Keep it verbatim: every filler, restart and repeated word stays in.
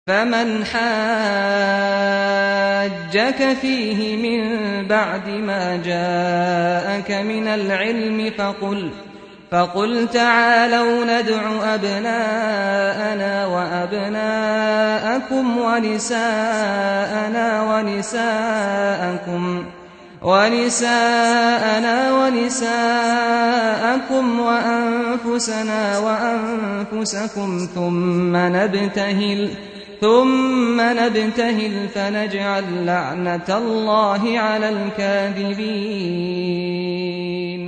فمن حاجك فيه من بعد ما جاءك من العلم فقل فقل تعالوا ندع أبناءنا وأبناءكم ونساءنا ونساءكم ونساءنا ونساءكم وأنفسنا وأنفسكم ثم نبتهل ثم نبتهل فنجعل لعنة الله على الكاذبين.